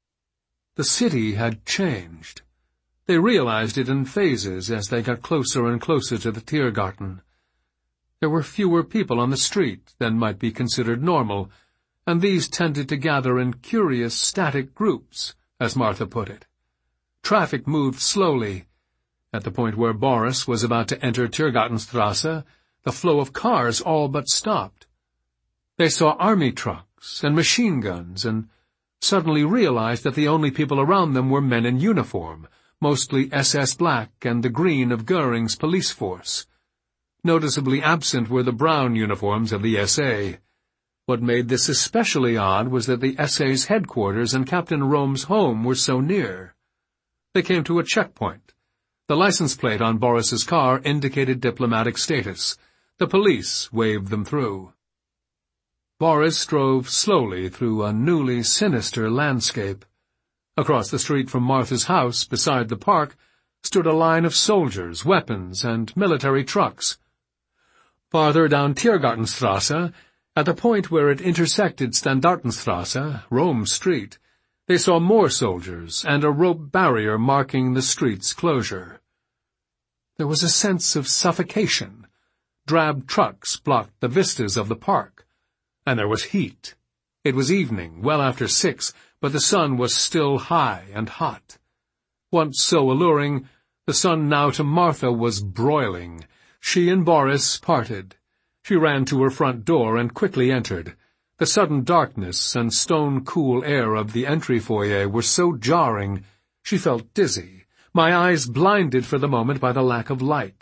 The city had changed. They realized it in phases as they got closer and closer to the Tiergarten. There were fewer people on the street than might be considered normal, and these tended to gather in curious, static groups, as Martha put it. Traffic moved slowly. At the point where Boris was about to enter Tiergartenstrasse, the flow of cars all but stopped. They saw army trucks and machine guns and suddenly realized that the only people around them were men in uniform, mostly SS Black and the green of Goering's police force. Noticeably absent were the brown uniforms of the SA. What made this especially odd was that the SA's headquarters and Captain Rome's home were so near. They came to a checkpoint. The license plate on Boris's car indicated diplomatic status. The police waved them through. Boris drove slowly through a newly sinister landscape. Across the street from Martha's house, beside the park, stood a line of soldiers, weapons, and military trucks. Farther down Tiergartenstrasse, at the point where it intersected Standartenstrasse, Rome Street, they saw more soldiers and a rope barrier marking the street's closure. There was a sense of suffocation. Drab trucks blocked the vistas of the park. And there was heat. It was evening, well after 6, but the sun was still high and hot. Once so alluring, the sun now to Martha was broiling. She and Boris parted. She ran to her front door and quickly entered. The sudden darkness and stone-cool air of the entry foyer were so jarring, she felt dizzy, my eyes blinded for the moment by the lack of light.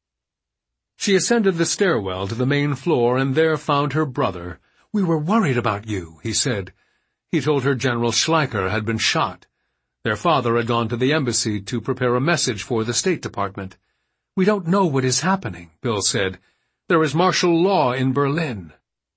She ascended the stairwell to the main floor and there found her brother. "We were worried about you," he said. He told her General Schleicher had been shot. Their father had gone to the embassy to prepare a message for the State Department. "We don't know what is happening," Bill said. "There is martial law in Berlin."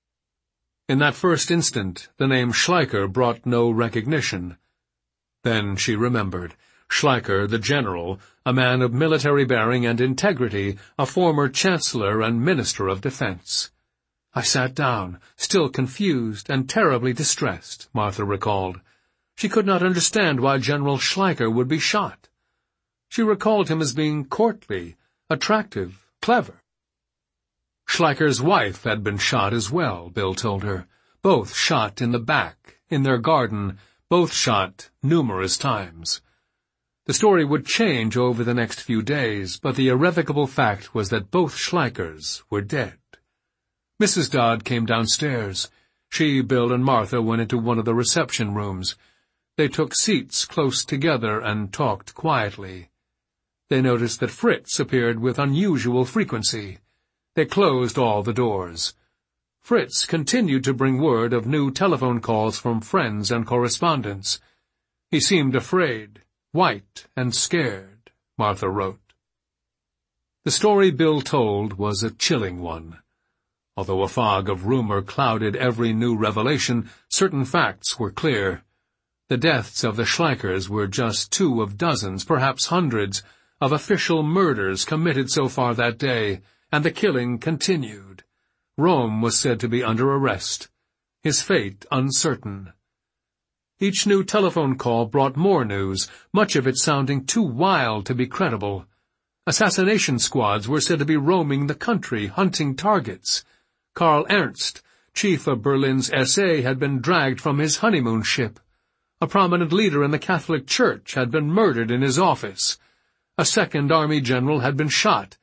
In that first instant, the name Schleicher brought no recognition. Then she remembered. Schleicher, the general, a man of military bearing and integrity, a former chancellor and minister of defense. "I sat down, still confused and terribly distressed," Martha recalled. She could not understand why General Schleicher would be shot. She recalled him as being courtly, attractive, clever. Schleicher's wife had been shot as well, Bill told her. Both shot in the back, in their garden, both shot numerous times. The story would change over the next few days, but the irrevocable fact was that both Schleichers were dead. Mrs. Dodd came downstairs. She, Bill, and Martha went into one of the reception rooms. They took seats close together and talked quietly. They noticed that Fritz appeared with unusual frequency. They closed all the doors. Fritz continued to bring word of new telephone calls from friends and correspondents. He seemed afraid, white and scared, Martha wrote. The story Bill told was a chilling one. Although a fog of rumor clouded every new revelation, certain facts were clear. The deaths of the Schleichers were just 2 of dozens, perhaps hundreds, of official murders committed so far that day, and the killing continued. Rome was said to be under arrest, his fate uncertain. Each new telephone call brought more news, much of it sounding too wild to be credible. Assassination squads were said to be roaming the country, hunting targets. Karl Ernst, chief of Berlin's SA, had been dragged from his honeymoon ship. A prominent leader in the Catholic Church had been murdered in his office. A second army general had been shot.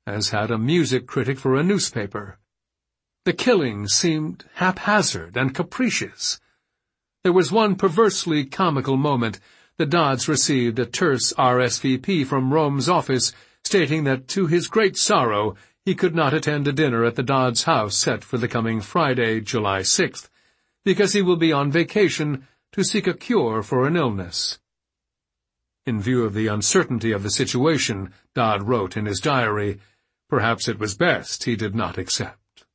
as had a music critic for a newspaper. The killing seemed haphazard and capricious. There was one perversely comical moment. The Dodds received a terse RSVP from Rome's office stating that, to his great sorrow, he could not attend a dinner at the Dodds' house set for the coming Friday, July 6th, because he will be on vacation to seek a cure for an illness. In view of the uncertainty of the situation, Dodd wrote in his diary, perhaps it was best he did not accept.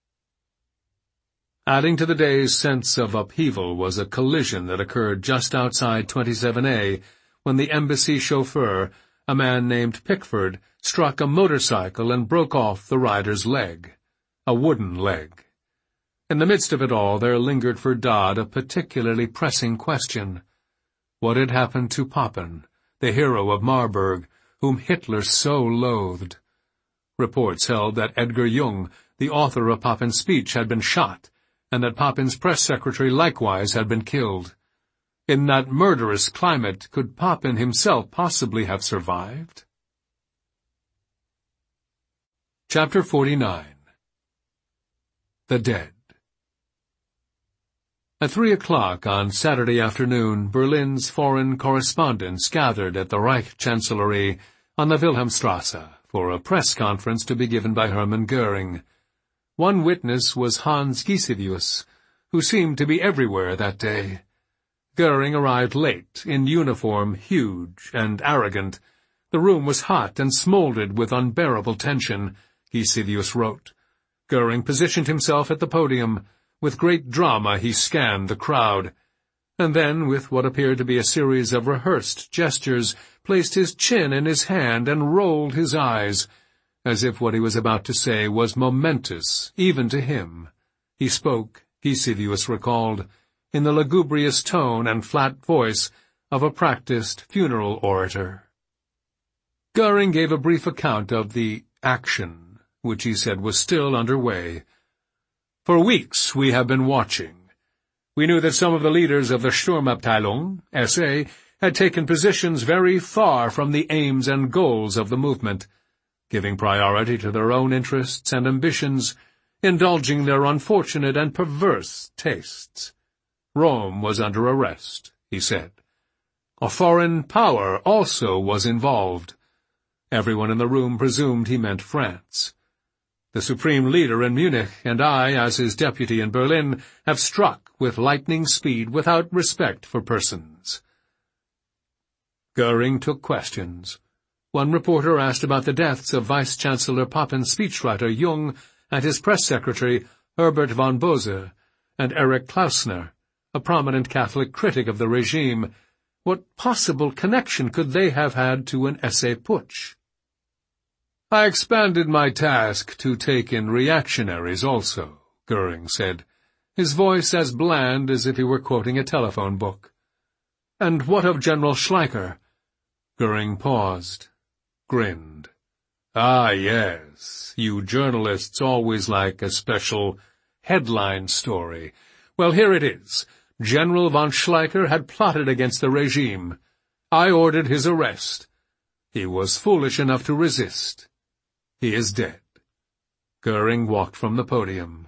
Adding to the day's sense of upheaval was a collision that occurred just outside 27A when the embassy chauffeur, a man named Pickford, struck a motorcycle and broke off the rider's leg, a wooden leg. In the midst of it all, there lingered for Dodd a particularly pressing question. What had happened to Papen, the hero of Marburg, whom Hitler so loathed? Reports held that Edgar Jung, the author of Papen's speech, had been shot, and that Papen's press secretary likewise had been killed. In that murderous climate, could Papen himself possibly have survived? Chapter 49. The Dead. At 3 o'clock on Saturday afternoon, Berlin's foreign correspondents gathered at the Reich Chancellery on the Wilhelmstrasse for a press conference to be given by Hermann Göring. One witness was Hans Gisevius, who seemed to be everywhere that day. Göring arrived late, in uniform, huge and arrogant. The room was hot and smoldered with unbearable tension, Gisevius wrote. Göring positioned himself at the podium. With great drama he scanned the crowd, and then, with what appeared to be a series of rehearsed gestures, placed his chin in his hand and rolled his eyes, as if what he was about to say was momentous, even to him. He spoke, Gisevius recalled, in the lugubrious tone and flat voice of a practiced funeral orator. Göring gave a brief account of the action, which he said was still under way. For weeks we have been watching. We knew that some of the leaders of the Sturmabteilung, SA, had taken positions very far from the aims and goals of the movement, giving priority to their own interests and ambitions, indulging their unfortunate and perverse tastes. Rome was under arrest, he said. A foreign power also was involved. Everyone in the room presumed he meant France. The supreme leader in Munich and I, as his deputy in Berlin, have struck with lightning speed without respect for persons. Göring took questions. One reporter asked about the deaths of Vice-Chancellor Papen's speechwriter Jung and his press secretary Herbert von Bose and Erich Klausner, a prominent Catholic critic of the regime. What possible connection could they have had to an SA putsch? I expanded my task to take in reactionaries also, Göring said, his voice as bland as if he were quoting a telephone book. And what of General Schleicher? Göring paused, grinned. Ah, yes, you journalists always like a special headline story. Well, here it is. General von Schleicher had plotted against the regime. I ordered his arrest. He was foolish enough to resist. He is dead. Göring walked from the podium.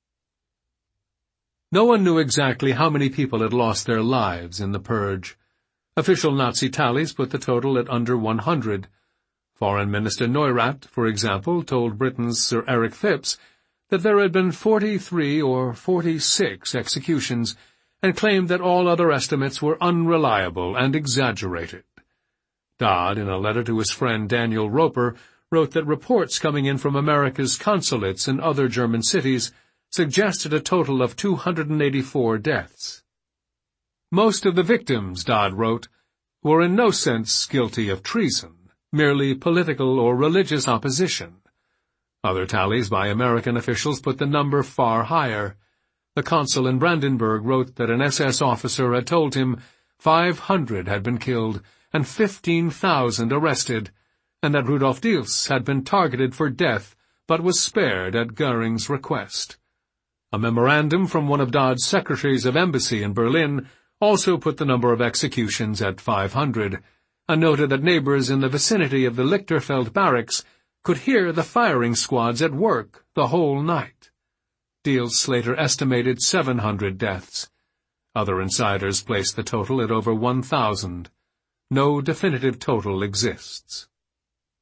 No one knew exactly how many people had lost their lives in the purge. Official Nazi tallies put the total at under 100. Foreign Minister Neurath, for example, told Britain's Sir Eric Phipps that there had been 43 or 46 executions, and claimed that all other estimates were unreliable and exaggerated. Dodd, in a letter to his friend Daniel Roper, wrote that reports coming in from America's consulates in other German cities suggested a total of 284 deaths. Most of the victims, Dodd wrote, were in no sense guilty of treason, merely political or religious opposition. Other tallies by American officials put the number far higher. The consul in Brandenburg wrote that an SS officer had told him 500 had been killed and 15,000 arrested, and that Rudolf Diels had been targeted for death but was spared at Göring's request. A memorandum from one of Dodd's secretaries of embassy in Berlin also put the number of executions at 500, and noted that neighbors in the vicinity of the Lichterfeld barracks could hear the firing squads at work the whole night. Diels later estimated 700 deaths. Other insiders placed the total at over 1,000. No definitive total exists.